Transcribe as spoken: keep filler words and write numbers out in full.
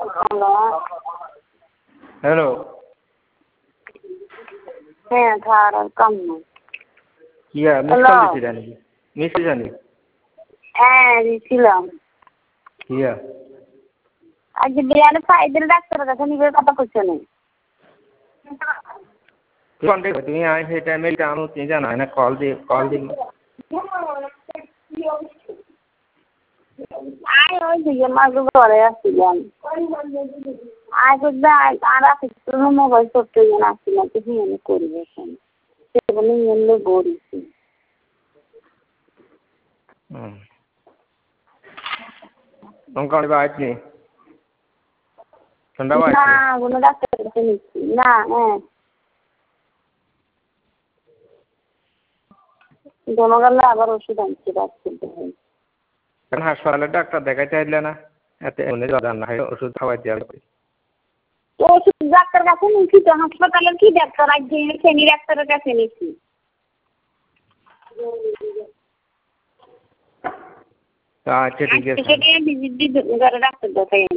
hello হ্যাঁ খাওয়ার কম না কিয়া মিস কল দিছিলা নাকি মিস জানি হ্যাঁ দিছিলাম কিয়া আজ বিয়ানে ফাইদের ডাক্তারের কাছে নিবে কথা কইছে না কোনটা তুমি আই সেই টাইমে জানো তুমি জানা না কল দি কল দি আয় ওই দিকে মাগো ঘরে আসছিলাম আয় তো আর আসতে মোবাইল করতে না আসছিলাম তো হিনে করবে সেগুলো নিয়ে বলছি হুম কোন বাইতে ঠান্ডা বাইতে না কোনো ডাক্তারের কাছে নিচ্ছি না হ্যাঁ জমাগেলে আবার ওষুধ আনতে পারছি কেন হাসপাতালে ডাক্তার দেখাইতে আইলে না এতে উনি জান না ওষুধ খাওয়াই দিয়া ওষুধ ডাক্তার কাছে নিচ্ছি তো হাসপাতালের কি ডাক্তার আজ শনি ডাক্তারের কাছে নিচ্ছি আচ্ছা ঠিক আছে ভিজিট দিয়ে ডাক্তার দেখাই